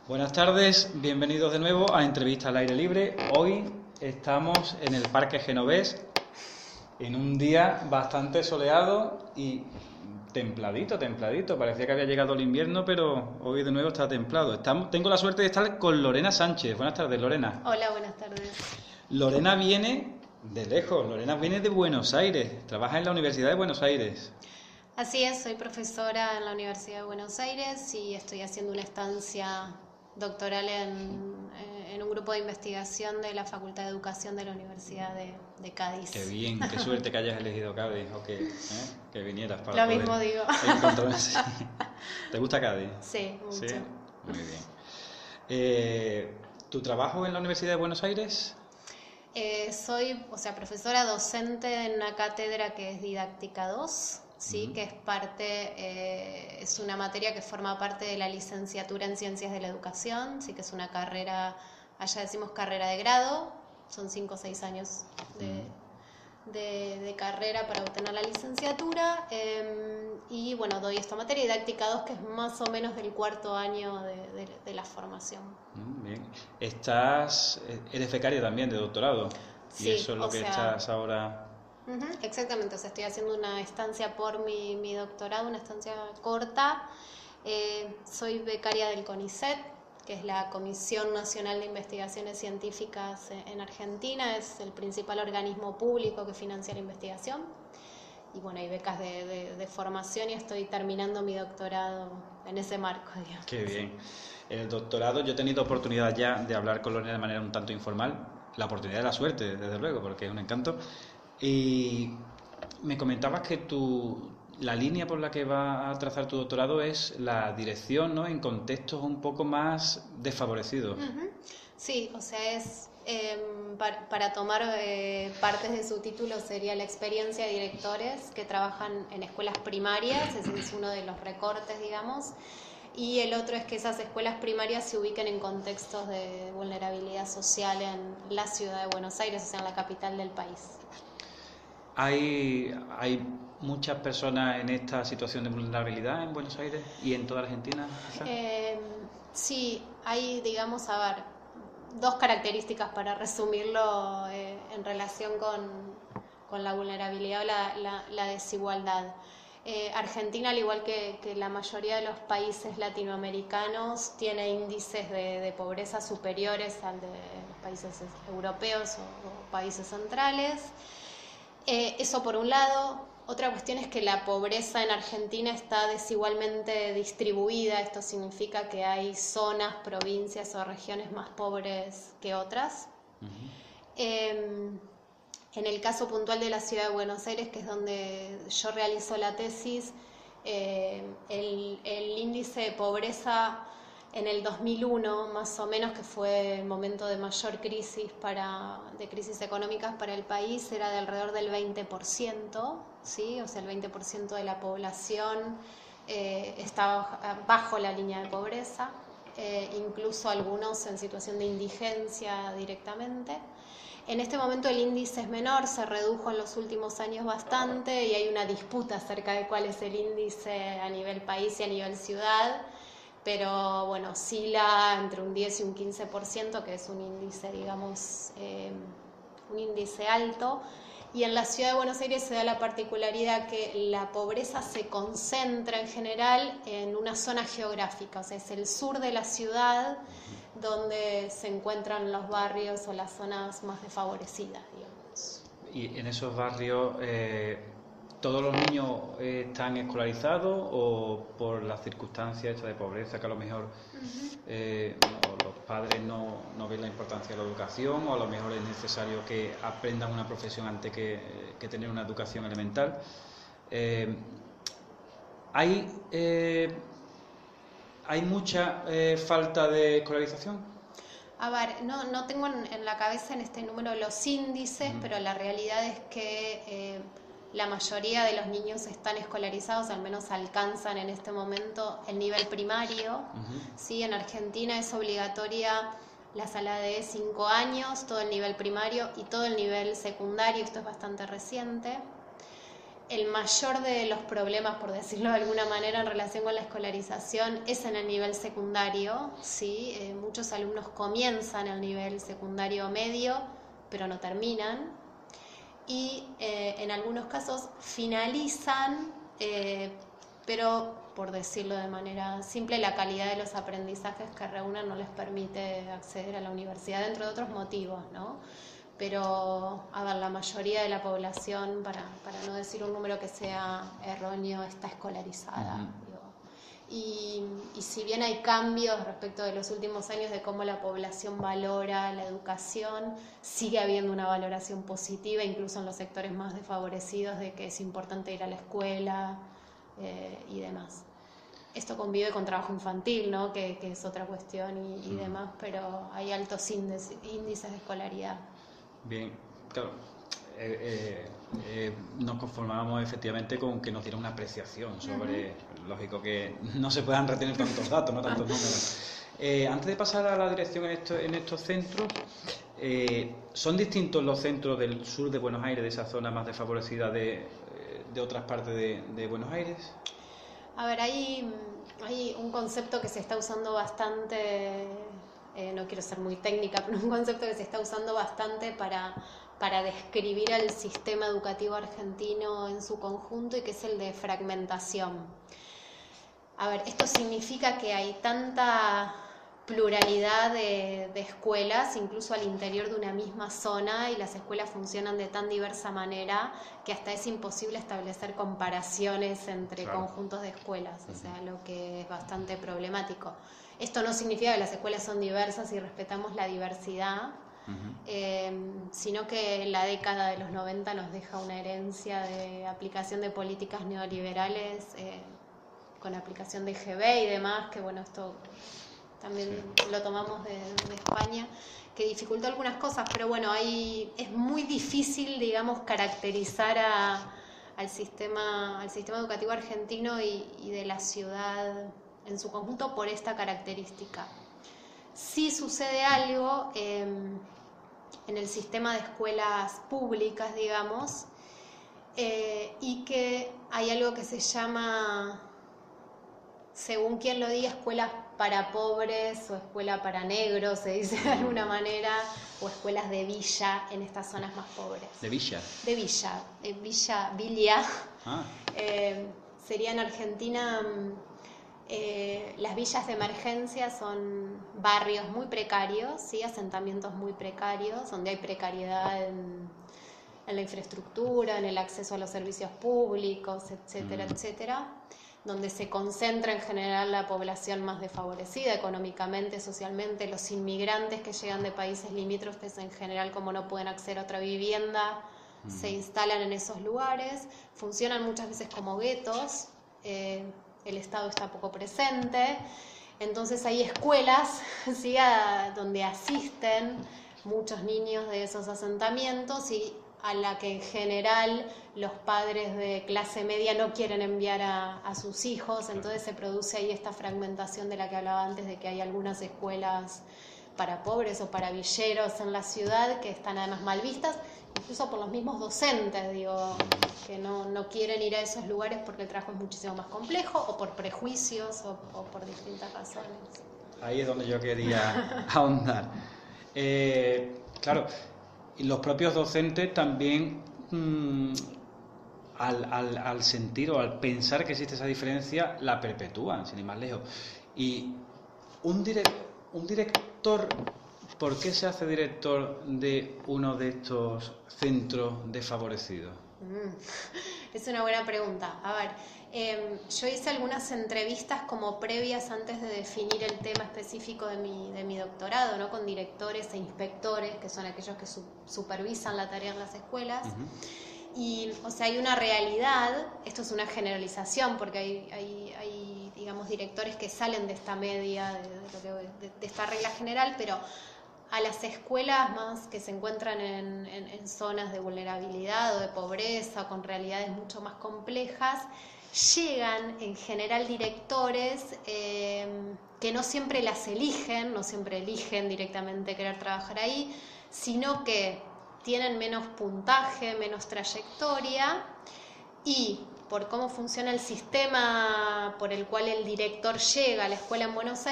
Buenas tardes, bienvenidos de nuevo a Entrevista al Aire Libre. Hoy estamos en el Parque Genovés, en un día bastante soleado y templadito. Parecía que había llegado el invierno, pero hoy de nuevo está templado. Tengo la suerte de estar con Lorena Sánchez. Buenas tardes, Lorena. Hola, buenas tardes. Lorena viene de lejos, Lorena viene de Buenos Aires, trabaja en la Universidad de Buenos Aires. Así es, soy profesora en la Universidad de Buenos Aires y estoy haciendo una estancia doctoral en un grupo de investigación de la Facultad de Educación de la Universidad de Cádiz. Qué bien, qué suerte que hayas elegido Cádiz o que vinieras para Lo poder mismo digo. encontrarse. ¿Te gusta Cádiz? Sí, mucho. Sí, muy bien. ¿Tu trabajo en la Universidad de Buenos Aires? Soy, profesora docente en una cátedra que es Didáctica 2, ¿sí? Que es una materia que forma parte de la licenciatura en Ciencias de la Educación, sí que es una carrera, allá decimos carrera de grado, son 5 o 6 años de carrera para obtener la licenciatura, y bueno, doy esta materia Didáctica 2 que es más o menos del cuarto año de la formación. Bien. Eres becaria también de doctorado, Sí, y eso es lo que estás ahora... Exactamente, estoy haciendo una estancia por mi doctorado, una estancia corta. Soy becaria del CONICET, que es la Comisión Nacional de Investigaciones Científicas en Argentina, es el principal organismo público que financia la investigación. Y bueno, hay becas de formación y estoy terminando mi doctorado en ese marco, digamos. Qué bien. En el doctorado yo he tenido oportunidad ya de hablar con Lorena de manera un tanto informal, la oportunidad de la suerte, desde luego, porque es un encanto. Y me comentabas que la línea por la que va a trazar tu doctorado es la dirección, ¿no?, en contextos un poco más desfavorecidos. Sí, o sea, es para tomar partes de su título sería la experiencia de directores que trabajan en escuelas primarias, ese es uno de los recortes, digamos, y el otro es que esas escuelas primarias se ubiquen en contextos de vulnerabilidad social en la ciudad de Buenos Aires, o sea, en la capital del país. ¿Hay muchas personas en esta situación de vulnerabilidad en Buenos Aires y en toda Argentina? Sí, hay, digamos, dos características para resumirlo en relación con la vulnerabilidad o la desigualdad. Argentina, al igual que la mayoría de los países latinoamericanos, tiene índices de pobreza superiores al de los países europeos o países centrales. Eso por un lado. Otra cuestión es que la pobreza en Argentina está desigualmente distribuida. Esto significa que hay zonas, provincias o regiones más pobres que otras. En el caso puntual de la ciudad de Buenos Aires, que es donde yo realizo la tesis, el índice de pobreza en el 2001, más o menos, que fue el momento de mayor crisis de crisis económicas para el país, era de alrededor del 20%, ¿sí? O sea, el 20% de la población estaba bajo la línea de pobreza, incluso algunos en situación de indigencia directamente. En este momento el índice es menor, se redujo en los últimos años bastante y hay una disputa acerca de cuál es el índice a nivel país y a nivel ciudad, pero bueno, oscila entre un 10 y un 15%, que es un índice, digamos, un índice alto. Y en la ciudad de Buenos Aires se da la particularidad que la pobreza se concentra en general en una zona geográfica, o sea, es el sur de la ciudad donde se encuentran los barrios o las zonas más desfavorecidas, digamos. ¿Y en esos barrios todos los niños están escolarizados o por las circunstancias de pobreza que a lo mejor los padres no ven la importancia de la educación, o a lo mejor es necesario que aprendan una profesión antes que tener una educación elemental? ¿Hay mucha falta de escolarización? A ver, no tengo en la cabeza en este número los índices, pero la realidad es que la mayoría de los niños están escolarizados, al menos alcanzan en este momento el nivel primario. ¿Sí? En Argentina es obligatoria la sala de 5 años, todo el nivel primario y todo el nivel secundario, esto es bastante reciente. el mayor de los problemas, por decirlo de alguna manera, en relación con la escolarización es en el nivel secundario, ¿sí? Muchos alumnos comienzan el nivel secundario medio, pero no terminan. Y en algunos casos finalizan, pero por decirlo de manera simple, la calidad de los aprendizajes que reúnen no les permite acceder a la universidad, entre otros motivos, ¿no? Pero, a ver, la mayoría de la población, para no decir un número que sea erróneo, está escolarizada. Digo. Y si bien hay cambios respecto de los últimos años de cómo la población valora la educación, sigue habiendo una valoración positiva, incluso en los sectores más desfavorecidos, de que es importante ir a la escuela y demás. Esto convive con trabajo infantil, ¿no? que es otra cuestión y demás, pero hay altos índices de escolaridad. Bien, claro. Nos conformábamos efectivamente con que nos diera una apreciación sobre, lógico que no se puedan retener tantos datos, no tantos números. Antes de pasar a la dirección en estos centros, ¿son distintos los centros del sur de Buenos Aires, de esa zona más desfavorecida de otras partes de Buenos Aires? A ver, hay un concepto que se está usando bastante, no quiero ser muy técnica, pero un concepto que se está usando bastante para describir al sistema educativo argentino en su conjunto, y que es el de fragmentación. A ver, esto significa que hay tanta pluralidad de escuelas, incluso al interior de una misma zona, y las escuelas funcionan de tan diversa manera que hasta es imposible establecer comparaciones entre conjuntos de escuelas, o sea, lo que es bastante problemático. Esto no significa que las escuelas son diversas y respetamos la diversidad, sino que la década de los 90 nos deja una herencia de aplicación de políticas neoliberales, con aplicación de IGB y demás, que bueno, esto también lo tomamos de España, que dificultó algunas cosas, pero bueno, es muy difícil, digamos, caracterizar al sistema educativo argentino y de la ciudad en su conjunto por esta característica. Sí sucede algo en el sistema de escuelas públicas, digamos, y que hay algo que se llama, según quien lo diga, escuelas para pobres o escuela para negros, se dice de alguna manera, o escuelas de villa en estas zonas más pobres. ¿De villa? De villa, villa. Sería en Argentina, las villas de emergencia son barrios muy precarios, ¿sí? Asentamientos muy precarios, donde hay precariedad en la infraestructura, en el acceso a los servicios públicos, etcétera, etcétera, donde se concentra en general la población más desfavorecida económicamente, socialmente. Los inmigrantes que llegan de países limítrofes, en general, como no pueden acceder a otra vivienda, se instalan en esos lugares, funcionan muchas veces como guetos, el Estado está poco presente, entonces hay escuelas, ¿sí?, donde asisten muchos niños de esos asentamientos, y a la que en general los padres de clase media no quieren enviar a sus hijos, entonces se produce ahí esta fragmentación de la que hablaba antes, de que hay algunas escuelas para pobres o para villeros en la ciudad que están además mal vistas, incluso por los mismos docentes, digo, que no quieren ir a esos lugares porque el trabajo es muchísimo más complejo, o por prejuicios, o por distintas razones. Ahí es donde yo quería ahondar. Claro, y los propios docentes también, al sentir o al pensar que existe esa diferencia, la perpetúan, sin ir más lejos. Y un director, ¿por qué se hace director de uno de estos centros desfavorecidos? Es una buena pregunta. A ver, yo hice algunas entrevistas como previas antes de definir el tema específico de mi doctorado, ¿no?, con directores e inspectores, que son aquellos que supervisan la tarea en las escuelas. Y, o sea, hay una realidad, esto es una generalización, porque hay digamos, directores que salen de esta media, de esta regla general, pero a las escuelas más que se encuentran en zonas de vulnerabilidad o de pobreza, con realidades mucho más complejas, llegan en general directores que no siempre las eligen, no siempre eligen directamente querer trabajar ahí, sino que tienen menos puntaje, menos trayectoria, y por cómo funciona el sistema por el cual el director llega a la escuela en Buenos